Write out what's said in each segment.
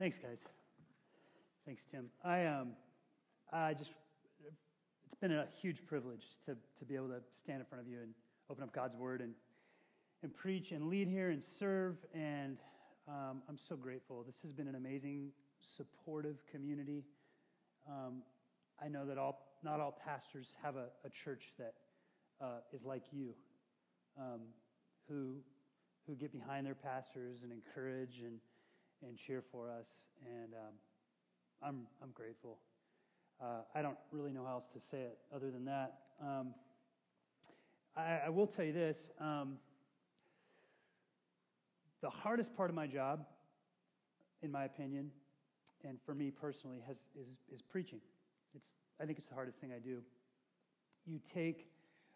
Thanks, guys. Thanks, Tim. It's been a huge privilege to be able to stand in front of you and open up God's Word and preach and lead here and serve, and I'm so grateful. This has been an amazing, supportive community. I know that not all pastors have a church that is like you, who get behind their pastors and encourage and cheer for us, and I'm grateful. I don't really know how else to say it other than that. I will tell you this. The hardest part of my job, in my opinion, and for me personally, is preaching. I think it's the hardest thing I do. You take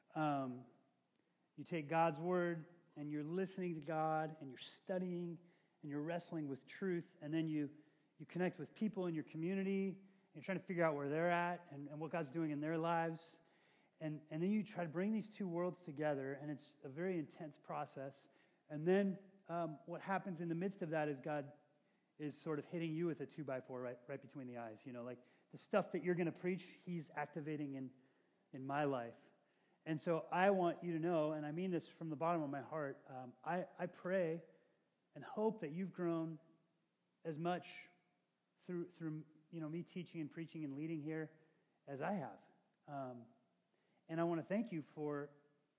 God's Word, and you're listening to God, and you're studying, and you're wrestling with truth, and then you connect with people in your community, and you're trying to figure out where they're at and what God's doing in their lives. And then you try to bring these two worlds together, and it's a very intense process. And then what happens in the midst of that is God is sort of hitting you with a 2x4 right between the eyes. You know, like the stuff that you're going to preach, He's activating in my life. And so I want you to know, and I mean this from the bottom of my heart, I pray and hope that you've grown as much through me teaching and preaching and leading here as I have. And I want to thank you for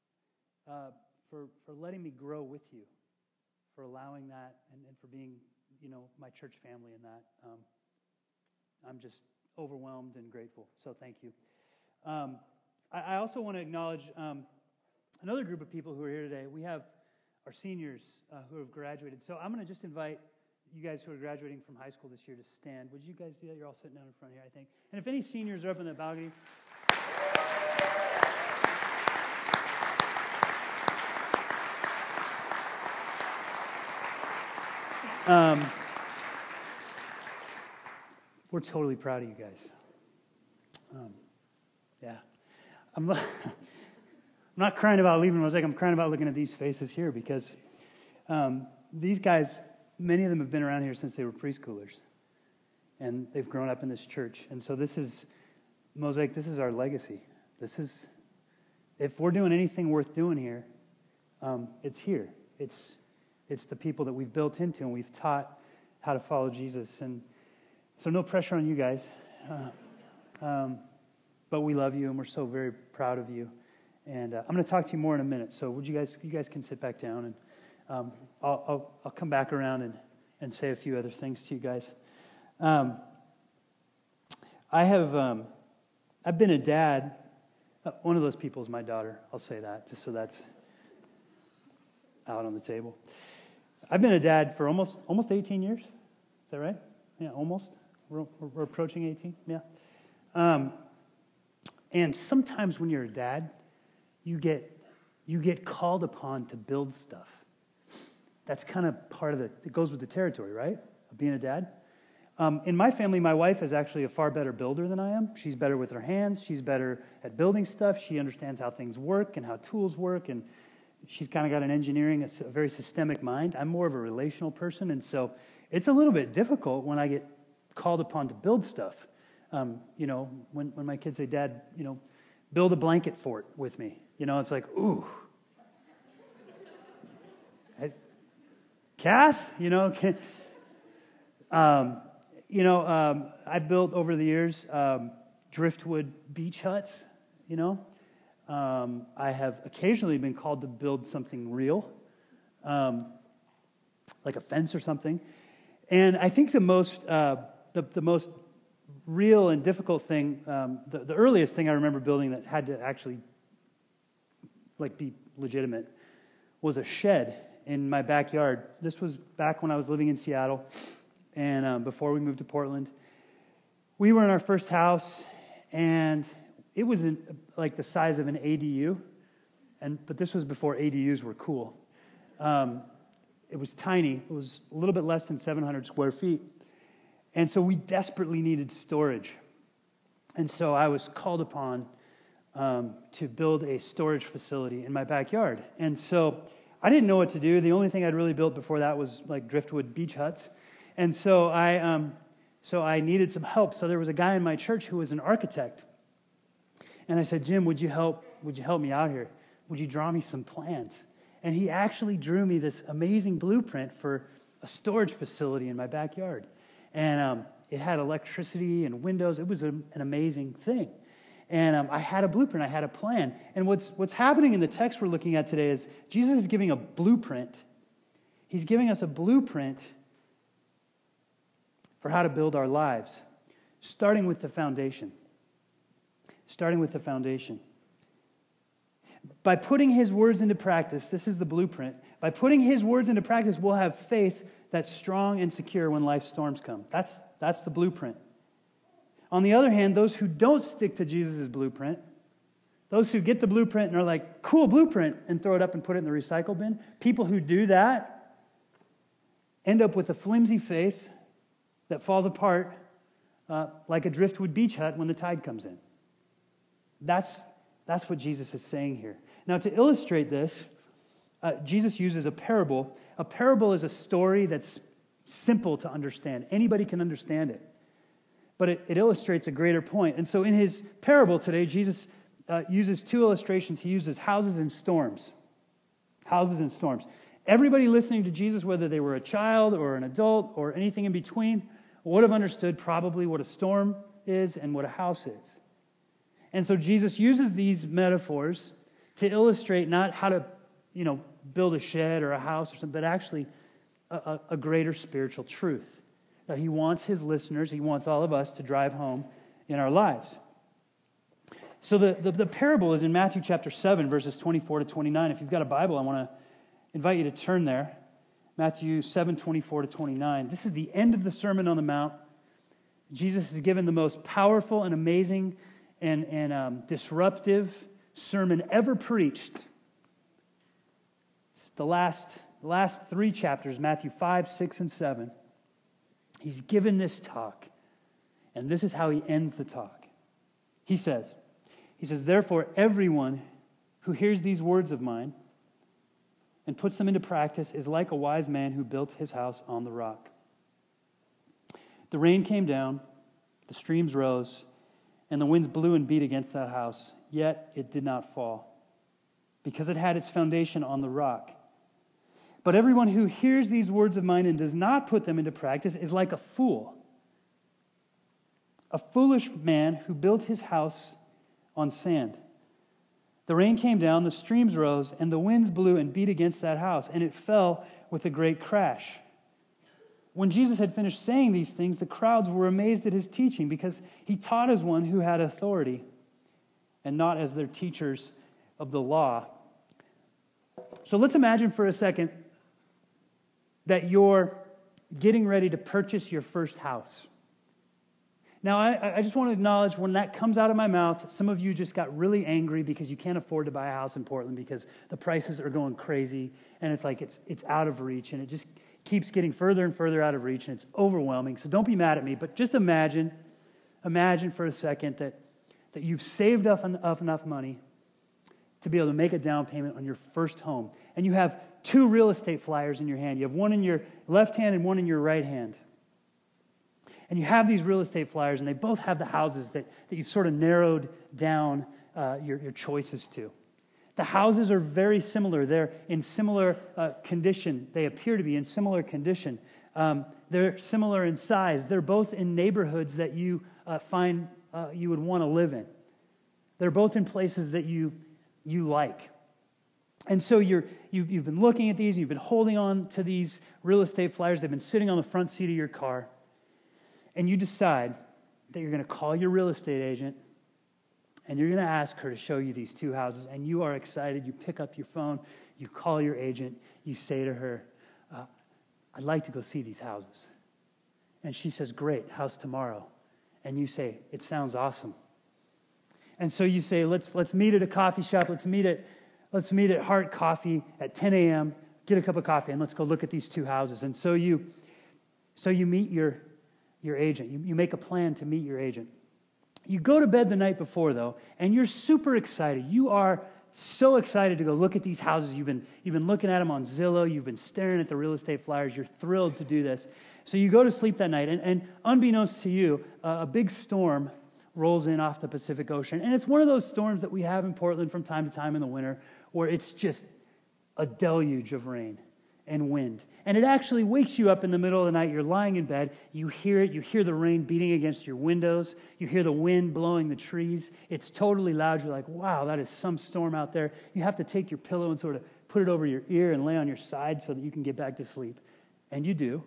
letting me grow with you, for allowing that, and for being, my church family in that. I'm just overwhelmed and grateful. So thank you. I also want to acknowledge another group of people who are here today. We have our seniors who have graduated. So I'm going to just invite you guys who are graduating from high school this year to stand. Would you guys do that? You're all sitting down in front here, I think. And if any seniors are up in the balcony. We're totally proud of you guys. Yeah. I'm not crying about leaving Mosaic. I'm crying about looking at these faces here because these guys, many of them have been around here since they were preschoolers. And they've grown up in this church. And so this is, Mosaic, this is our legacy. If we're doing anything worth doing here, it's here. It's the people that we've built into and we've taught how to follow Jesus. And so no pressure on you guys. But we love you and we're so very proud of you. And I'm going to talk to you more in a minute. So you guys can sit back down and I'll come back around and say a few other things to you guys. I've been a dad. One of those people is my daughter. I'll say that just so that's out on the table. I've been a dad for almost 18 years. Is that right? Yeah, almost. We're approaching 18. Yeah. And sometimes when you're a dad, you get called upon to build stuff. That's kind of part of it goes with the territory, right? Of being a dad. In my family, my wife is actually a far better builder than I am. She's better with her hands. She's better at building stuff. She understands how things work and how tools work. And she's kind of got an engineering, a very systemic mind. I'm more of a relational person. And so it's a little bit difficult when I get called upon to build stuff. When my kids say, Dad, build a blanket fort with me. It's like, ooh. Kath, I've built over the years driftwood beach huts, I have occasionally been called to build something real, like a fence or something. And I think the most real and difficult thing, the earliest thing I remember building that had to actually be legitimate was a shed in my backyard. This was back when I was living in Seattle and before we moved to Portland. We were in our first house and it was the size of an ADU, but this was before ADUs were cool. It was tiny. It was a little bit less than 700 square feet. And so we desperately needed storage. And so I was called upon to build a storage facility in my backyard. And so I didn't know what to do. The only thing I'd really built before that was driftwood beach huts. And so I needed some help. So there was a guy in my church who was an architect. And I said, Jim, would you help me out here? Would you draw me some plans? And he actually drew me this amazing blueprint for a storage facility in my backyard. And it had electricity and windows. It was an amazing thing. And I had a blueprint. I had a plan. And what's happening in the text we're looking at today is Jesus is giving a blueprint. He's giving us a blueprint for how to build our lives, starting with the foundation. Starting with the foundation. By putting his words into practice, this is the blueprint. By putting his words into practice, we'll have faith that's strong and secure when life's storms come. That's the blueprint. On the other hand, those who don't stick to Jesus' blueprint, those who get the blueprint and are like, cool blueprint, and throw it up and put it in the recycle bin, people who do that end up with a flimsy faith that falls apart like a driftwood beach hut when the tide comes in. That's what Jesus is saying here. Now, to illustrate this, Jesus uses a parable. A parable is a story that's simple to understand. Anybody can understand it. But it illustrates a greater point. And so in his parable today, Jesus uses two illustrations. He uses houses and storms. Houses and storms. Everybody listening to Jesus, whether they were a child or an adult or anything in between, would have understood probably what a storm is and what a house is. And so Jesus uses these metaphors to illustrate not how to, build a shed or a house or something, but actually a greater spiritual truth. That he wants his listeners, he wants all of us to drive home in our lives. So the parable is in Matthew chapter 7, verses 24 to 29. If you've got a Bible, I want to invite you to turn there. Matthew 7, 24 to 29. This is the end of the Sermon on the Mount. Jesus has given the most powerful and amazing and disruptive sermon ever preached. It's the last three chapters, Matthew 5, 6, and 7. He's given this talk, and this is how he ends the talk. He says, therefore, everyone who hears these words of mine and puts them into practice is like a wise man who built his house on the rock. The rain came down, the streams rose, and the winds blew and beat against that house, yet it did not fall, because it had its foundation on the rock. But everyone who hears these words of mine and does not put them into practice is like a fool. A foolish man who built his house on sand. The rain came down, the streams rose, and the winds blew and beat against that house, and it fell with a great crash. When Jesus had finished saying these things, the crowds were amazed at his teaching, because he taught as one who had authority and not as their teachers of the law. So let's imagine for a second that you're getting ready to purchase your first house. Now, I just want to acknowledge when that comes out of my mouth, some of you just got really angry because you can't afford to buy a house in Portland because the prices are going crazy, and it's like it's out of reach, and it just keeps getting further and further out of reach, and it's overwhelming. So don't be mad at me, but just imagine for a second that you've saved up enough money to be able to make a down payment on your first home. And you have two real estate flyers in your hand. You have one in your left hand and one in your right hand. And you have these real estate flyers, and they both have the houses that you've sort of narrowed down your choices to. The houses are very similar. They're in similar condition. They appear to be in similar condition. They're similar in size. They're both in neighborhoods that you find you would want to live in. They're both in places that you like. And so you've been looking at these, you've been holding on to these real estate flyers. They've been sitting on the front seat of your car. And you decide that you're going to call your real estate agent and you're going to ask her to show you these two houses. And you are excited. You pick up your phone. You call your agent. You say to her, I'd like to go see these houses. And she says, great, how's tomorrow? And you say, it sounds awesome. And so you say, let's meet at a coffee shop. Let's meet at Heart Coffee at 10 a.m. Get a cup of coffee and let's go look at these two houses. And so you meet your agent. You make a plan to meet your agent. You go to bed the night before, though, and you're super excited. You are so excited to go look at these houses. You've been looking at them on Zillow. You've been staring at the real estate flyers. You're thrilled to do this. So you go to sleep that night, and unbeknownst to you, a big storm rolls in off the Pacific Ocean. And it's one of those storms that we have in Portland from time to time in the winter, where it's just a deluge of rain and wind. And it actually wakes you up in the middle of the night. You're lying in bed. You hear it. You hear the rain beating against your windows. You hear the wind blowing the trees. It's totally loud. You're like, wow, that is some storm out there. You have to take your pillow and sort of put it over your ear and lay on your side so that you can get back to sleep. And you do.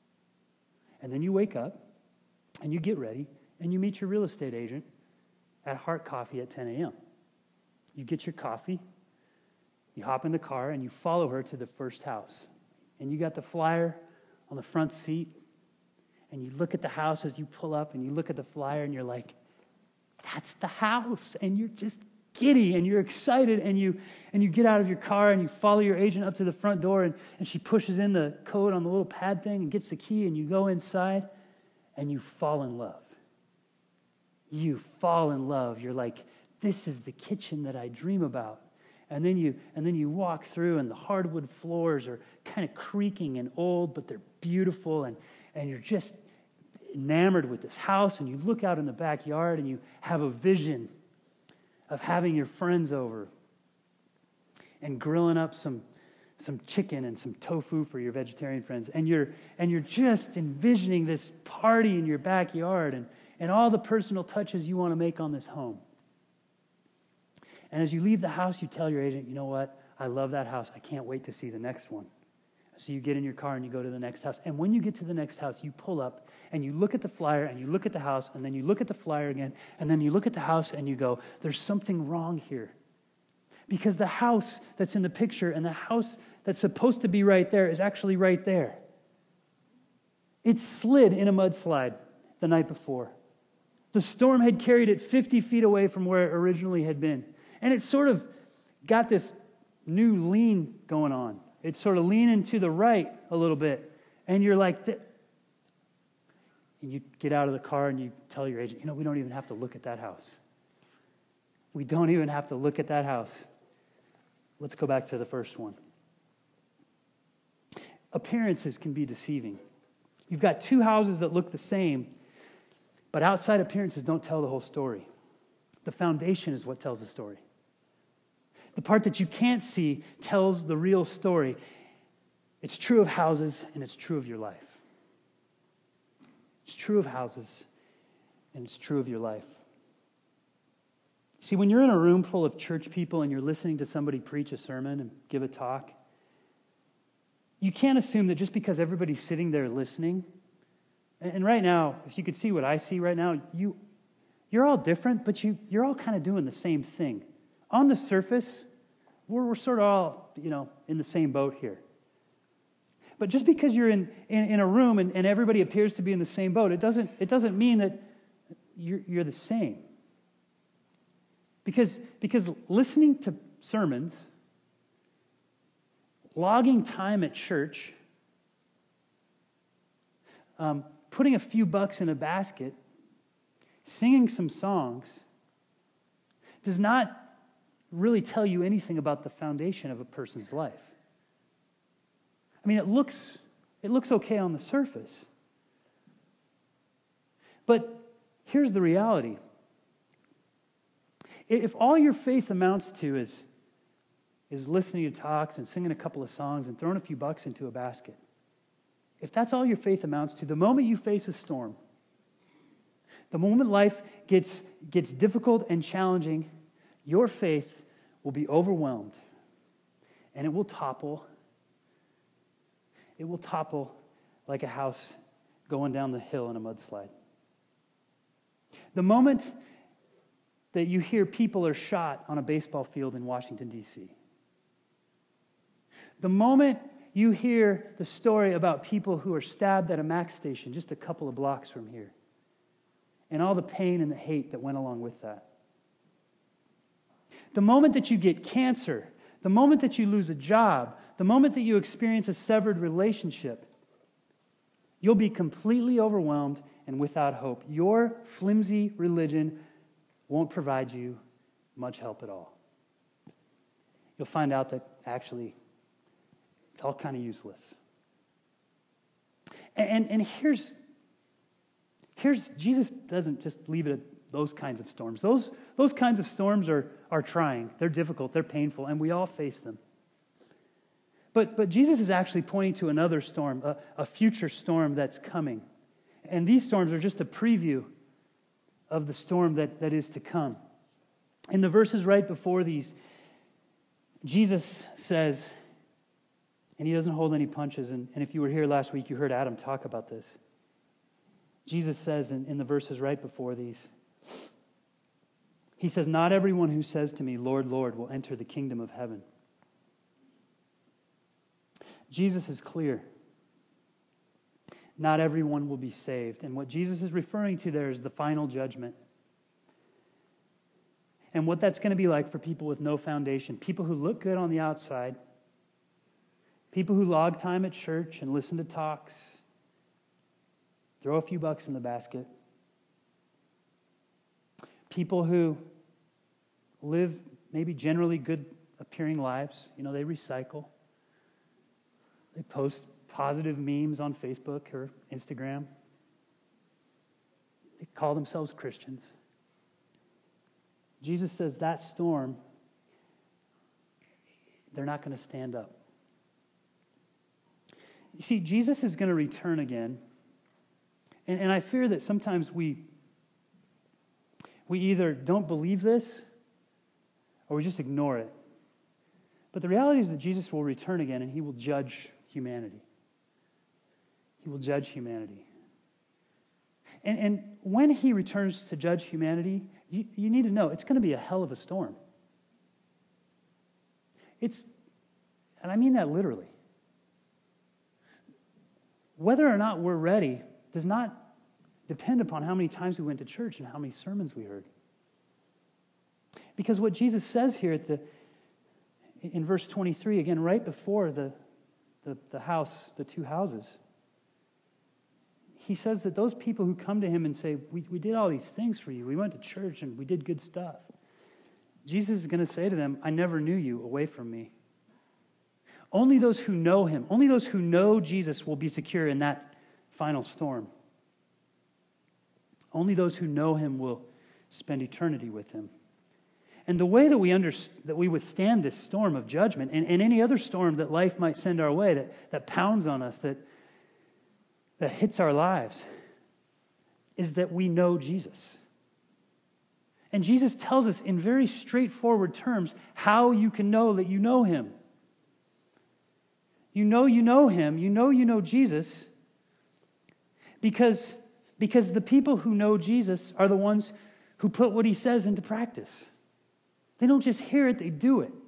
And then you wake up, and you get ready, and you meet your real estate agent at Heart Coffee at 10 a.m. You get your coffee, you hop in the car, and you follow her to the first house. And you got the flyer on the front seat, and you look at the house as you pull up, and you look at the flyer, and you're like, that's the house. And you're just giddy, and you're excited, and you get out of your car, and you follow your agent up to the front door, and she pushes in the code on the little pad thing and gets the key, and you go inside, and you fall in love. You fall in love. You're like, this is the kitchen that I dream about. And then you walk through, and the hardwood floors are kind of creaking and old, but they're beautiful, and you're just enamored with this house, and you look out in the backyard, and you have a vision of having your friends over and grilling up some chicken and some tofu for your vegetarian friends, and you're just envisioning this party in your backyard and all the personal touches you want to make on this home. And as you leave the house, you tell your agent, you know what? I love that house. I can't wait to see the next one. So you get in your car and you go to the next house. And when you get to the next house, you pull up and you look at the flyer and you look at the house and then you look at the flyer again and then you look at the house and you go, there's something wrong here. Because the house that's in the picture and the house that's supposed to be right there is actually right there. It slid in a mudslide the night before. The storm had carried it 50 feet away from where it originally had been. And it sort of got this new lean going on. It's sort of leaning to the right a little bit. And you're like, and you get out of the car and you tell your agent, we don't even have to look at that house. We don't even have to look at that house. Let's go back to the first one. Appearances can be deceiving. You've got two houses that look the same, but outside appearances don't tell the whole story. The foundation is what tells the story. The part that you can't see tells the real story. It's true of houses, and it's true of your life. It's true of houses, and it's true of your life. See, when you're in a room full of church people and you're listening to somebody preach a sermon and give a talk, you can't assume that just because everybody's sitting there listening, and right now, if you could see what I see right now, you're all different, but you're all kind of doing the same thing. On the surface, we're sort of all, in the same boat here. But just because you're in a room and everybody appears to be in the same boat, it doesn't mean that you're the same. Because listening to sermons, logging time at church, putting a few bucks in a basket, singing some songs, does not really tell you anything about the foundation of a person's life. I mean, it looks okay on the surface. But here's the reality. If all your faith amounts to is listening to talks and singing a couple of songs and throwing a few bucks into a basket, if that's all your faith amounts to, the moment you face a storm, the moment life gets difficult and challenging, your faith will be overwhelmed, and it will topple. It will topple like a house going down the hill in a mudslide. The moment that you hear people are shot on a baseball field in Washington, D.C., the moment you hear the story about people who are stabbed at a Mac station just a couple of blocks from here, and all the pain and the hate that went along with that, the moment that you get cancer, the moment that you lose a job, the moment that you experience a severed relationship, you'll be completely overwhelmed and without hope. Your flimsy religion won't provide you much help at all. You'll find out that actually it's all kind of useless. And here's Jesus doesn't just leave it at those kinds of storms. Those kinds of storms are trying. They're difficult. They're painful. And we all face them. But Jesus is actually pointing to another storm, a future storm that's coming. And these storms are just a preview of the storm that is to come. In the verses right before these, Jesus says, and he doesn't hold any punches, and if you were here last week, you heard Adam talk about this. Jesus says in the verses right before these, he says, "Not everyone who says to me, 'Lord, Lord,' will enter the kingdom of heaven." Jesus is clear. Not everyone will be saved. And what Jesus is referring to there is the final judgment. And what that's going to be like for people with no foundation, people who look good on the outside, people who log time at church and listen to talks, throw a few bucks in the basket, people who live maybe generally good appearing lives. You know, they recycle. They post positive memes on Facebook or Instagram. They call themselves Christians. Jesus says that storm, they're not going to stand up. You see, Jesus is going to return again. And I fear that sometimes we either don't believe this or we just ignore it. But the reality is that Jesus will return again and he will judge humanity. He will judge humanity. And when he returns to judge humanity, you need to know it's going to be a hell of a storm. And I mean that literally. Whether or not we're ready does not depend upon how many times we went to church and how many sermons we heard. Because what Jesus says here in verse 23, again, right before the house, the two houses, he says that those people who come to him and say, we did all these things for you. We went to church and we did good stuff. Jesus is going to say to them, I never knew you, away from me. Only those who know him, only those who know Jesus will be secure in that final storm. Only those who know him will spend eternity with him. And the way that we withstand this storm of judgment and any other storm that life might send our way, that pounds on us, that hits our lives, is that we know Jesus. And Jesus tells us in very straightforward terms how you can know that you know him. You know him, you know Jesus, because the people who know Jesus are the ones who put what he says into practice. They don't just hear it, they do it.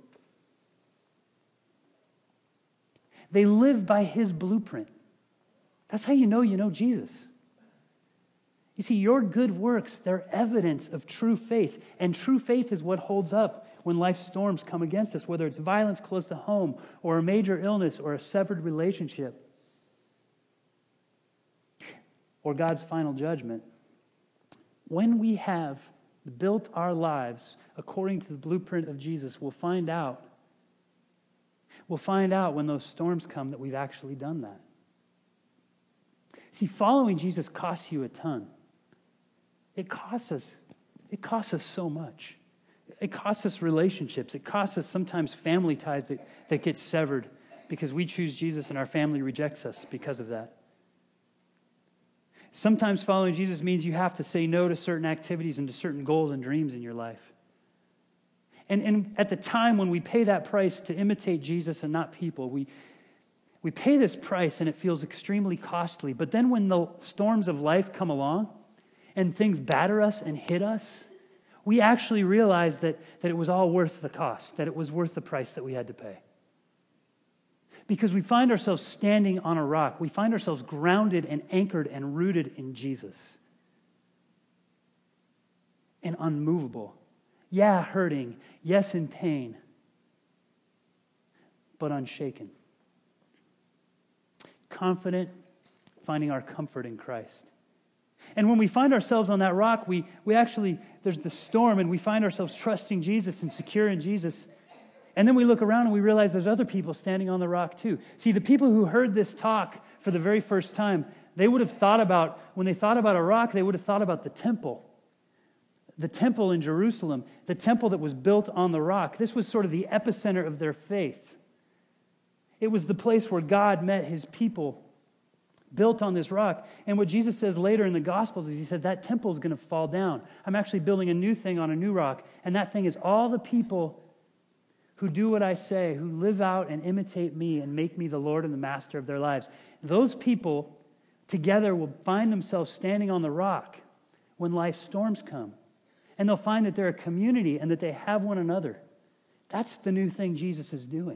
They live by his blueprint. That's how you know Jesus. You see, your good works, they're evidence of true faith. And true faith is what holds up when life storms come against us, whether it's violence close to home or a major illness or a severed relationship or God's final judgment. When we have built our lives according to the blueprint of Jesus, we'll find out when those storms come that we've actually done that. See, following Jesus costs you a ton. It costs us so much. It costs us relationships. It costs us sometimes family ties that get severed because we choose Jesus and our family rejects us because of that. Sometimes following Jesus means you have to say no to certain activities and to certain goals and dreams in your life. And at the time when we pay that price to imitate Jesus and not people, we pay this price and it feels extremely costly. But then when the storms of life come along and things batter us and hit us, we actually realize that it was all worth the cost, that it was worth the price that we had to pay. Because we find ourselves standing on a rock. We find ourselves grounded and anchored and rooted in Jesus. And unmovable. Yeah, hurting. Yes, in pain. But unshaken. Confident, finding our comfort in Christ. And when we find ourselves on that rock, we actually, there's the storm, and we find ourselves trusting Jesus and secure in Jesus. And then we look around and we realize there's other people standing on the rock too. See, the people who heard this talk for the very first time, they would have thought about, when they thought about a rock, they would have thought about the temple. The temple in Jerusalem, the temple that was built on the rock. This was sort of the epicenter of their faith. It was the place where God met his people, built on this rock. And what Jesus says later in the Gospels is he said, that temple is going to fall down. I'm actually building a new thing on a new rock. And that thing is all the people who do what I say, who live out and imitate me and make me the Lord and the master of their lives. Those people together will find themselves standing on the rock when life's storms come. And they'll find that they're a community and that they have one another. That's the new thing Jesus is doing.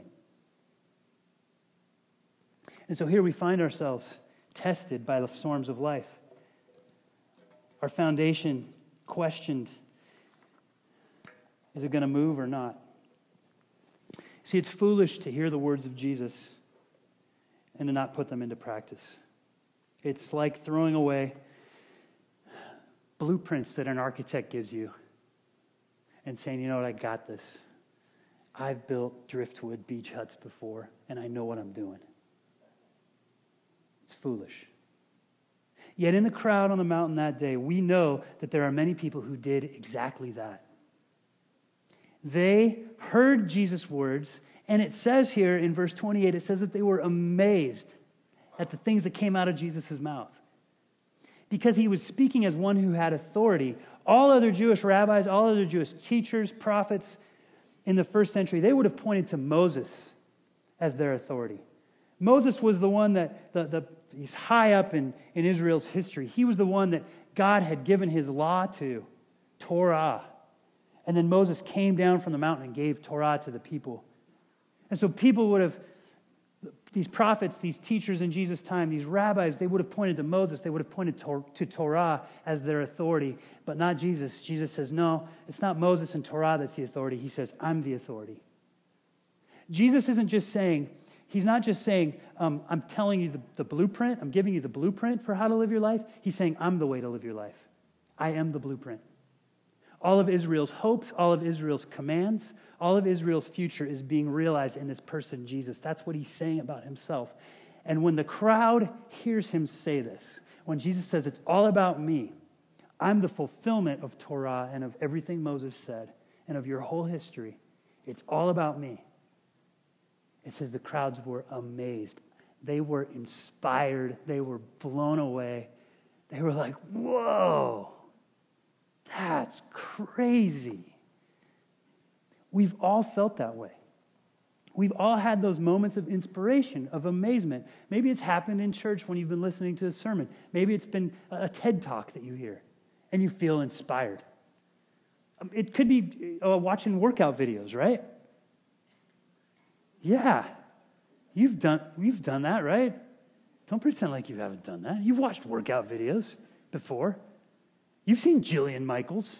And so here we find ourselves tested by the storms of life. Our foundation questioned. Is it going to move or not? See, it's foolish to hear the words of Jesus and to not put them into practice. It's like throwing away blueprints that an architect gives you and saying, you know what, I got this. I've built driftwood beach huts before, and I know what I'm doing. It's foolish. Yet in the crowd on the mountain that day, we know that there are many people who did exactly that. They heard Jesus' words, and it says here in verse 28, it says that they were amazed at the things that came out of Jesus' mouth. Because he was speaking as one who had authority. All other Jewish rabbis, all other Jewish teachers, prophets in the first century, they would have pointed to Moses as their authority. Moses was the one that, he's high up in Israel's history. He was the one that God had given his law to, Torah. And then Moses came down from the mountain and gave Torah to the people. And so people would have, these prophets, these teachers in Jesus' time, these rabbis, they would have pointed to Moses. They would have pointed to Torah as their authority, but not Jesus. Jesus says, no, it's not Moses and Torah that's the authority. He says, I'm the authority. Jesus isn't just saying, he's not just saying, I'm telling you the blueprint. I'm giving you the blueprint for how to live your life. He's saying, I'm the way to live your life. I am the blueprint. All of Israel's hopes, all of Israel's commands, all of Israel's future is being realized in this person, Jesus. That's what he's saying about himself. And when the crowd hears him say this, when Jesus says, it's all about me, I'm the fulfillment of Torah and of everything Moses said and of your whole history, it's all about me. It says the crowds were amazed. They were inspired. They were blown away. They were like, whoa. That's crazy. We've all felt that way. We've all had those moments of inspiration, of amazement. Maybe it's happened in church when you've been listening to a sermon. Maybe it's been a TED Talk that you hear, and you feel inspired. It could be watching workout videos, right? Yeah. You've done that, right? Don't pretend like you haven't done that. You've watched workout videos before. You've seen Jillian Michaels,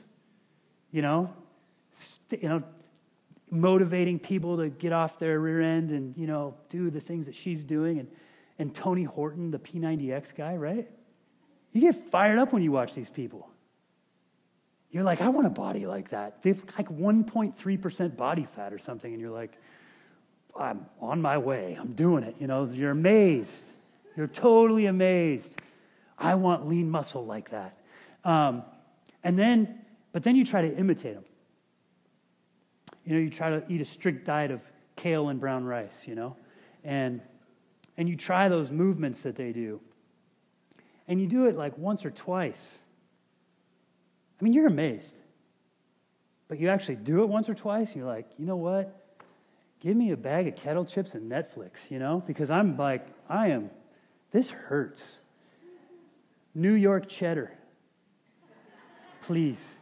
motivating people to get off their rear end and, do the things that she's doing. And Tony Horton, the P90X guy, right? You get fired up when you watch these people. You're like, I want a body like that. They've like 1.3% body fat or something. And you're like, I'm on my way. I'm doing it. You're amazed. You're totally amazed. I want lean muscle like that. But then you try to imitate them. You try to eat a strict diet of kale and brown rice, and you try those movements that they do. And you do it like once or twice. I mean, you're amazed. But you actually do it once or twice, and you're like, you know what? Give me a bag of kettle chips and Netflix, because I'm like, this hurts. New York cheddar. Please.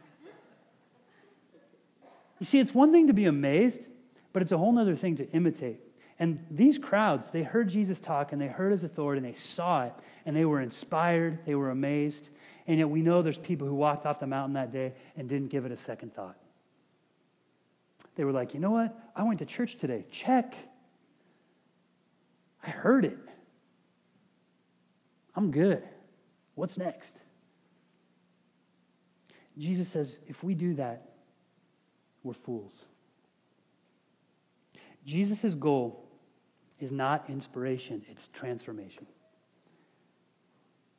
You see, it's one thing to be amazed, but it's a whole other thing to imitate. And these crowds, they heard Jesus talk, and they heard his authority, and they saw it, and they were inspired, they were amazed. And yet we know there's people who walked off the mountain that day and didn't give it a second thought. They were like, you know what? I went to church today. Check. I heard it. I'm good. What's next? Jesus says, if we do that, we're fools. Jesus' goal is not inspiration, it's transformation.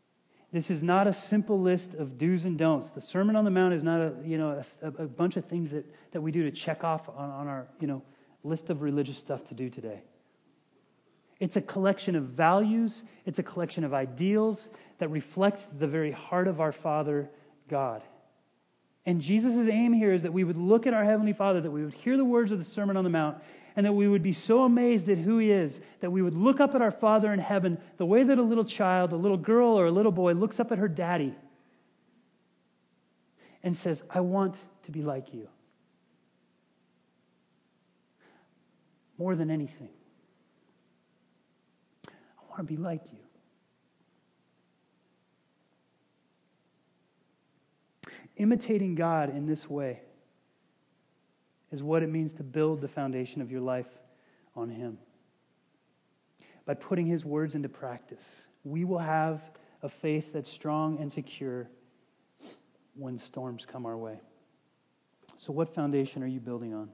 This is not a simple list of do's and don'ts. The Sermon on the Mount is not a bunch of things that we do to check off on our list of religious stuff to do today. It's a collection of values. It's a collection of ideals that reflect the very heart of our Father, God. And Jesus' aim here is that we would look at our Heavenly Father, that we would hear the words of the Sermon on the Mount, and that we would be so amazed at who He is, that we would look up at our Father in heaven the way that a little child, a little girl or a little boy looks up at her daddy and says, I want to be like you. More than anything, I want to be like you. Imitating God in this way is what it means to build the foundation of your life on Him. By putting His words into practice, we will have a faith that's strong and secure when storms come our way. So what foundation are you building on?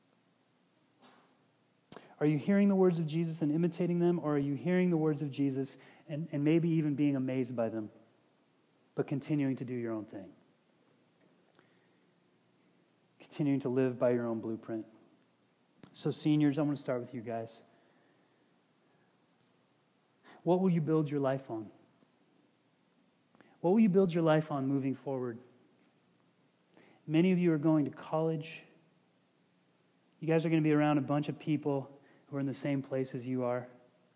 Are you hearing the words of Jesus and imitating them, or are you hearing the words of Jesus and maybe even being amazed by them, but continuing to do your own thing? Continuing to live by your own blueprint. So seniors, I'm going to start with you guys. What will you build your life on? What will you build your life on moving forward? Many of you are going to college. You guys are going to be around a bunch of people who are in the same place as you are.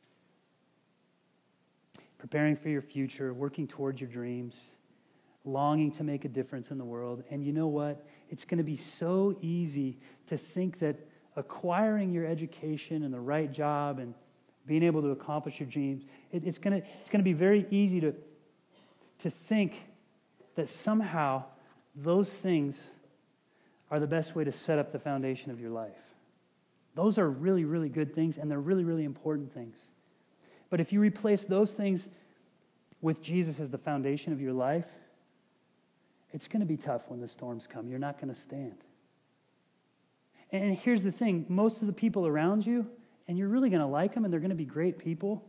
Preparing for your future, working towards your dreams, longing to make a difference in the world. And you know what? It's going to be so easy to think that acquiring your education and the right job and being able to accomplish your dreams, it's going to be very easy to think that somehow those things are the best way to set up the foundation of your life. Those are really, really good things, and they're really, really important things. But if you replace those things with Jesus as the foundation of your life, it's going to be tough when the storms come. You're not going to stand. And here's the thing. Most of the people around you, and you're really going to like them, and they're going to be great people,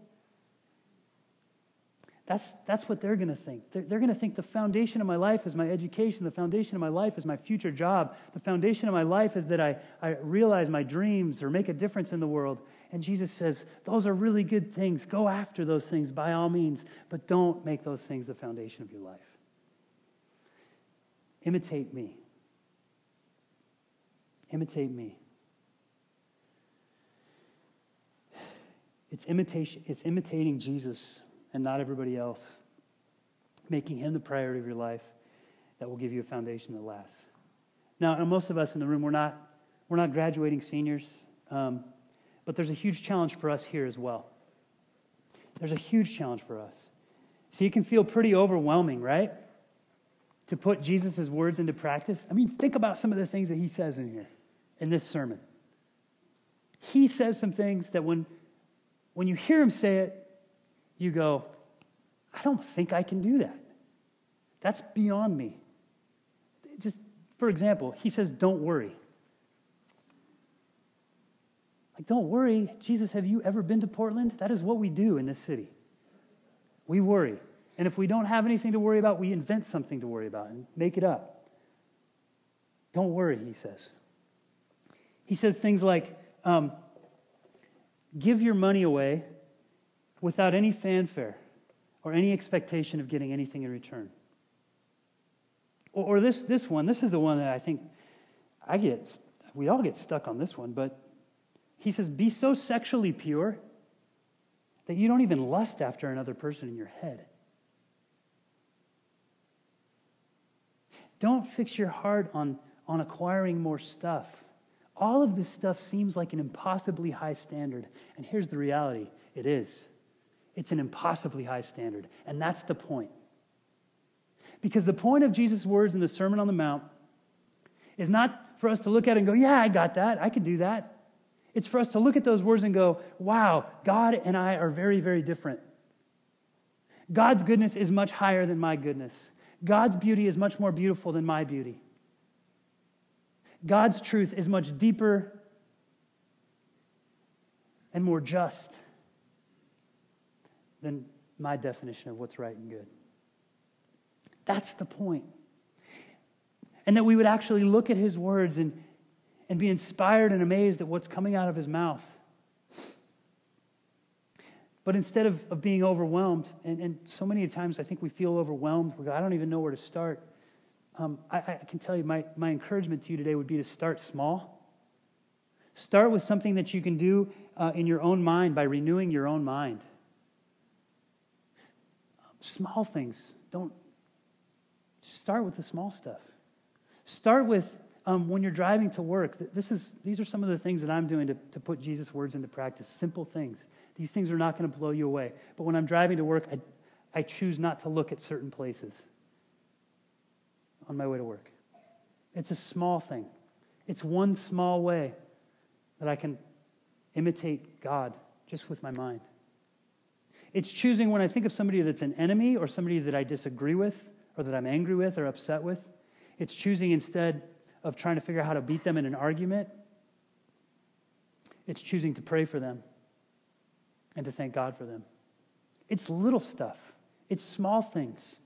that's what they're going to think. They're going to think the foundation of my life is my education. The foundation of my life is my future job. The foundation of my life is that I realize my dreams or make a difference in the world. And Jesus says, those are really good things. Go after those things by all means, but don't make those things the foundation of your life. Imitate me. Imitate me. It's imitating Jesus and not everybody else. Making Him the priority of your life that will give you a foundation that lasts. Now, most of us in the room, we're not graduating seniors, but there's a huge challenge for us here as well. There's a huge challenge for us. See, it can feel pretty overwhelming, right? To put Jesus' words into practice. I mean, think about some of the things that He says in here, in this sermon. He says some things that when you hear Him say it, you go, I don't think I can do that. That's beyond me. Just, for example, He says, don't worry. Like, don't worry. Jesus, have you ever been to Portland? That is what we do in this city. We worry. And if we don't have anything to worry about, we invent something to worry about and make it up. Don't worry, He says. He says things like, give your money away without any fanfare or any expectation of getting anything in return. Or this one, this is the one that I think we all get stuck on this one, but He says, be so sexually pure that you don't even lust after another person in your head. Don't fix your heart on acquiring more stuff. All of this stuff seems like an impossibly high standard. And here's the reality. It is. It's an impossibly high standard. And that's the point. Because the point of Jesus' words in the Sermon on the Mount is not for us to look at it and go, yeah, I got that. I can do that. It's for us to look at those words and go, wow, God and I are very, very different. God's goodness is much higher than my goodness. God's beauty is much more beautiful than my beauty. God's truth is much deeper and more just than my definition of what's right and good. That's the point. And that we would actually look at his words and be inspired and amazed at what's coming out of his mouth. But instead of being overwhelmed, and so many times I think we feel overwhelmed, we go, I don't even know where to start. I can tell you my encouragement to you today would be to start small. Start with something that you can do in your own mind by renewing your own mind. Small things. Don't start with the small stuff. Start with when you're driving to work. These are some of the things that I'm doing to put Jesus' words into practice. Simple things. These things are not going to blow you away. But when I'm driving to work, I choose not to look at certain places on my way to work. It's a small thing. It's one small way that I can imitate God just with my mind. It's choosing when I think of somebody that's an enemy or somebody that I disagree with or that I'm angry with or upset with. It's choosing instead of trying to figure out how to beat them in an argument, it's choosing to pray for them and to thank God for them. It's little stuff. It's small things.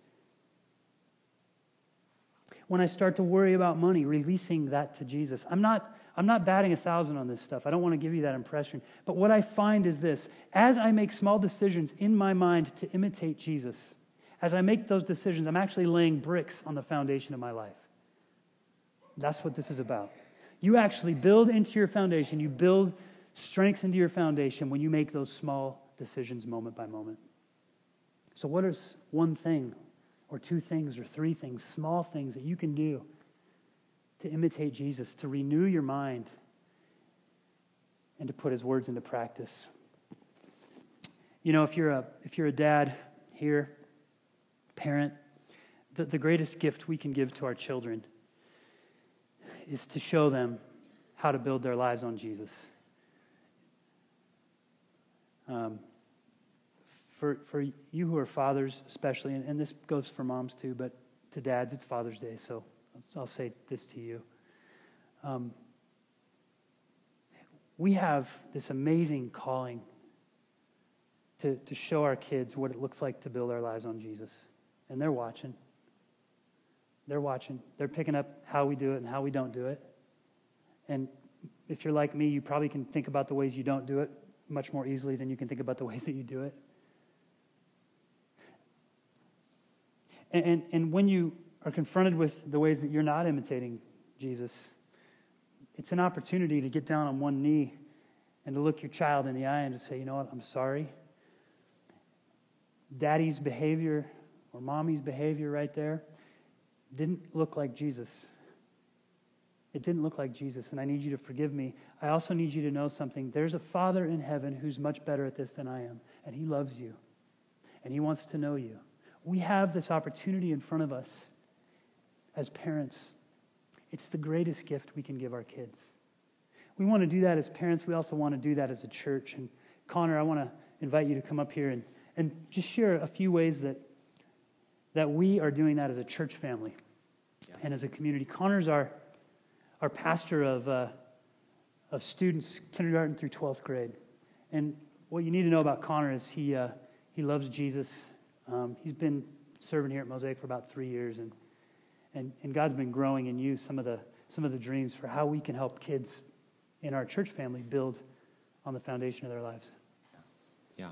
When I start to worry about money, releasing that to Jesus. I'm not batting 1,000 on this stuff. I don't want to give you that impression. But what I find is this. As I make small decisions in my mind to imitate Jesus, as I make those decisions, I'm actually laying bricks on the foundation of my life. That's what this is about. You actually build into your foundation. You build strength into your foundation when you make those small decisions moment by moment. So what is one thing or two things or three things, small things that you can do to imitate Jesus, to renew your mind, and to put his words into practice? You know, if you're a dad here, parent, the greatest gift we can give to our children is to show them how to build their lives on Jesus. For you who are fathers especially, and this goes for moms too, but to dads, it's Father's Day, so I'll say this to you. We have this amazing calling to show our kids what it looks like to build our lives on Jesus. And they're watching. They're watching. They're picking up how we do it and how we don't do it. And if you're like me, you probably can think about the ways you don't do it much more easily than you can think about the ways that you do it. And when you are confronted with the ways that you're not imitating Jesus, it's an opportunity to get down on one knee and to look your child in the eye and to say, you know what, I'm sorry. Daddy's behavior or mommy's behavior right there didn't look like Jesus. It didn't look like Jesus, and I need you to forgive me. I also need you to know something. There's a Father in heaven who's much better at this than I am, and he loves you, and he wants to know you. We have this opportunity in front of us as parents. It's the greatest gift we can give our kids. We want to do that as parents. We also want to do that as a church. And Connor, I want to invite you to come up here and just share a few ways that we are doing that as a church family and as a community. Connor's our pastor of students, kindergarten through 12th grade. And what you need to know about Connor is he loves Jesus. He's been serving here at Mosaic for about 3 years, and God's been growing in you some of the dreams for how we can help kids in our church family build on the foundation of their lives. Yeah.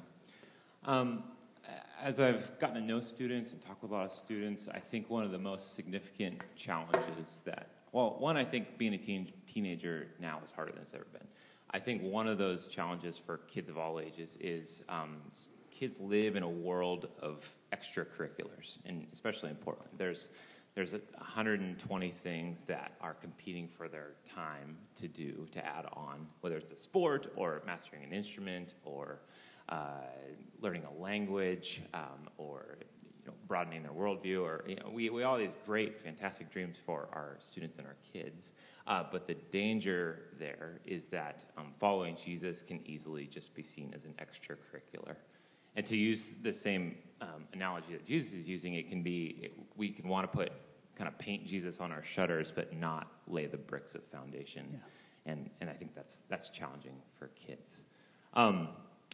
As I've gotten to know students and talk with a lot of students, I think one of the most significant challenges one, I think being a teenager now is harder than it's ever been. I think one of those challenges for kids of all ages is kids live in a world of extracurriculars, and especially in Portland. There's 120 things that are competing for their time to do, to add on, whether it's a sport or mastering an instrument or learning a language or broadening their worldview, or we all have these great, fantastic dreams for our students and our kids. But the danger there is that following Jesus can easily just be seen as an extracurricular. And to use the same analogy that Jesus is using, we can want to paint Jesus on our shutters, but not lay the bricks of foundation. Yeah. And I think that's challenging for kids.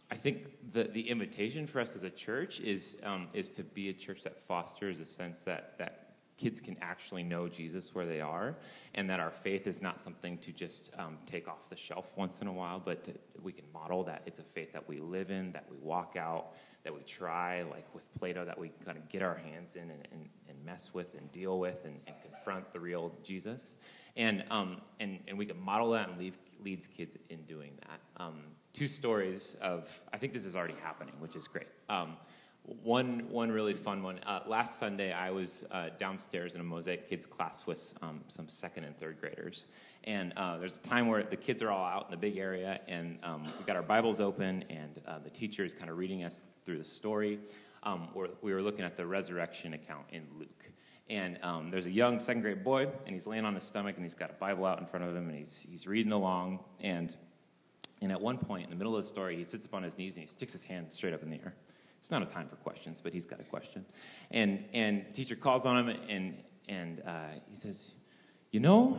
I think the invitation for us as a church is to be a church that fosters a sense that kids can actually know Jesus where they are, and that our faith is not something to just take off the shelf once in a while, but we can model that it's a faith that we live in, that we walk out, that we try, like with Plato, that we kind of get our hands in and mess with and deal with and confront the real Jesus. And we can model that and leads kids in doing that. Two stories of, I think this is already happening, which is great. One really fun one. Last Sunday, I was downstairs in a Mosaic Kids class with some second and third graders. And there's a time where the kids are all out in the big area, and we got our Bibles open, and the teacher is kind of reading us through the story. We were looking at the resurrection account in Luke. And there's a young second grade boy, and he's laying on his stomach, and he's got a Bible out in front of him, and he's reading along. And at one point, in the middle of the story, he sits up on his knees, and he sticks his hand straight up in the air. It's not a time for questions, but he's got a question. And teacher calls on him, and he says, you know,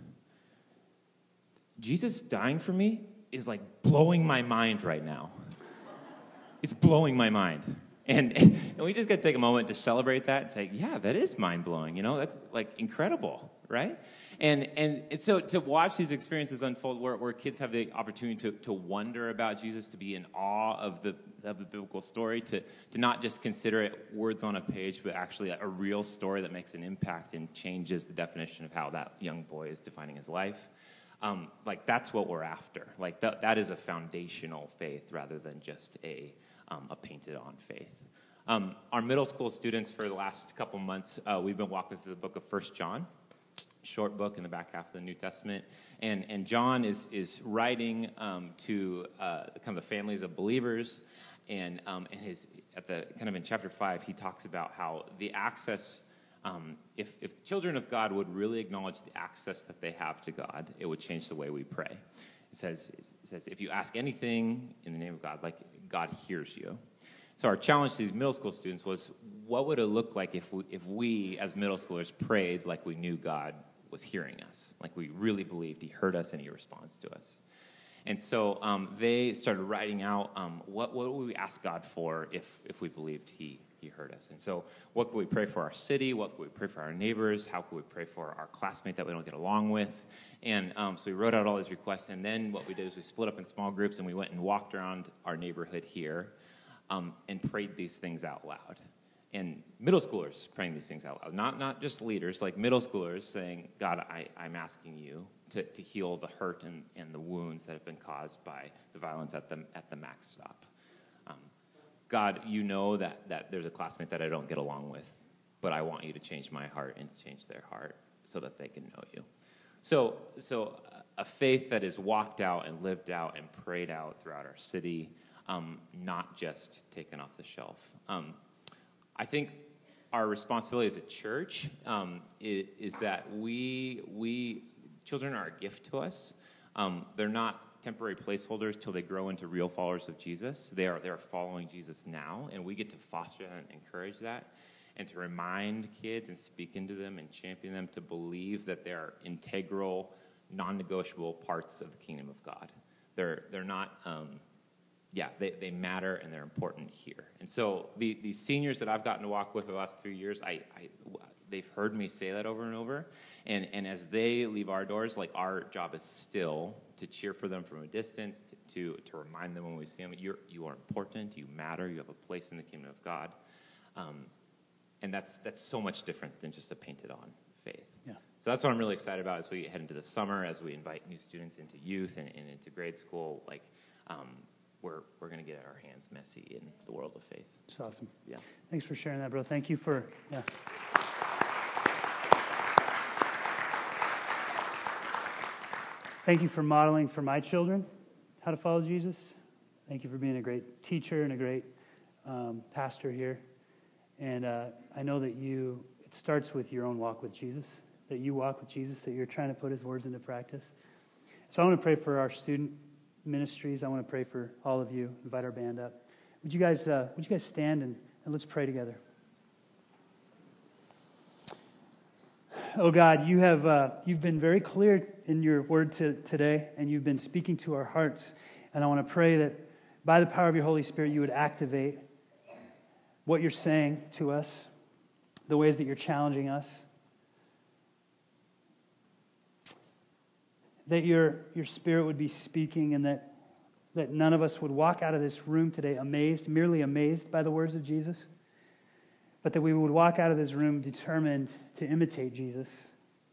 Jesus dying for me is like blowing my mind right now. It's blowing my mind. And we just got to take a moment to celebrate that and say, yeah, that is mind-blowing. You know, that's like incredible, right? And so to watch these experiences unfold where kids have the opportunity to wonder about Jesus, to be in awe of the biblical story, to not just consider it words on a page, but actually a real story that makes an impact and changes the definition of how that young boy is defining his life. Like that's what we're after. Like that is a foundational faith rather than just a painted-on faith. Our middle school students for the last couple months, we've been walking through the book of 1 John, short book in the back half of the New Testament. And John is writing to kind of the families of believers. And his at the kind of in chapter 5, he talks about how the access, if children of God would really acknowledge the access that they have to God, it would change the way we pray. It says, if you ask anything in the name of God, like God hears you. So our challenge to these middle school students was, what would it look like if we as middle schoolers prayed like we knew God was hearing us, like we really believed he heard us and he responds to us? And so they started writing out what would we ask God for if we believed he heard us. And so what could we pray for our city? What could we pray for our neighbors? How could we pray for our classmate that we don't get along with? And so we wrote out all these requests, and then what we did is we split up in small groups, and we went and walked around our neighborhood here and prayed these things out loud. And middle schoolers praying these things out loud, not just leaders, like middle schoolers saying, God, I'm asking you to heal the hurt and the wounds that have been caused by the violence at the Max stop. God, you know that there's a classmate that I don't get along with, but I want you to change my heart and to change their heart so that they can know you. So a faith that is walked out and lived out and prayed out throughout our city, not just taken off the shelf. I think our responsibility as a church is that children are a gift to us. They're not temporary placeholders till they grow into real followers of Jesus. They are following Jesus now, and we get to foster and encourage that, and to remind kids and speak into them and champion them to believe that they are integral, non-negotiable parts of the kingdom of God. They're not, they matter and they're important here. And so these seniors that I've gotten to walk with the last 3 years, they've heard me say that over and over. And as they leave our doors, like our job is still to cheer for them from a distance, to remind them when we see them, you are important, you matter, you have a place in the kingdom of God. And that's so much different than just a painted-on faith. Yeah. So that's what I'm really excited about as we head into the summer, as we invite new students into youth and into grade school. Like, we're going to get our hands messy in the world of faith. It's awesome. Yeah. Thanks for sharing that, bro. Thank you for, yeah. Thank you for modeling for my children how to follow Jesus. Thank you for being a great teacher and a great pastor here. And I know that it starts with your own walk with Jesus, that you walk with Jesus, that you're trying to put his words into practice. So I want to pray for our student ministries. I want to pray for all of you. Invite our band up. Would you guys stand and let's pray together. Oh God, you've been very clear in your word today, and you've been speaking to our hearts. And I want to pray by the power of your Holy Spirit, you would activate what you're saying to us, the ways that you're challenging us. That your Spirit would be speaking, and that none of us would walk out of this room today merely amazed by the words of Jesus, but that we would walk out of this room determined to imitate Jesus,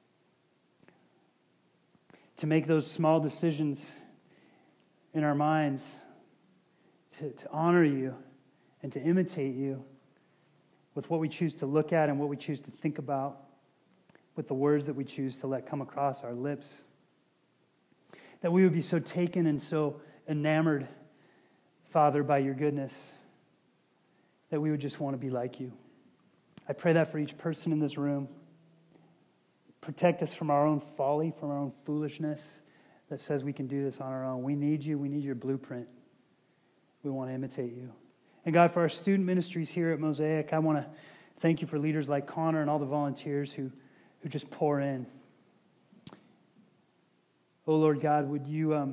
to make those small decisions in our minds, to honor you and to imitate you with what we choose to look at and what we choose to think about, with the words that we choose to let come across our lips. That we would be so taken and so enamored, Father, by your goodness, that we would just want to be like you. I pray that for each person in this room. Protect us from our own folly, from our own foolishness that says we can do this on our own. We need you. We need your blueprint. We want to imitate you. And God, for our student ministries here at Mosaic, I want to thank you for leaders like Connor and all the volunteers who just pour in. Oh, Lord God, would you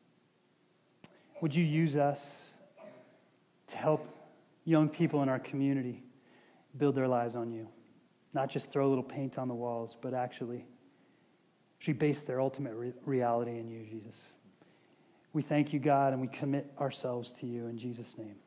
use us to help young people in our community build their lives on you? Not just throw a little paint on the walls, but actually base their ultimate reality in you, Jesus. We thank you, God, and we commit ourselves to you in Jesus' name.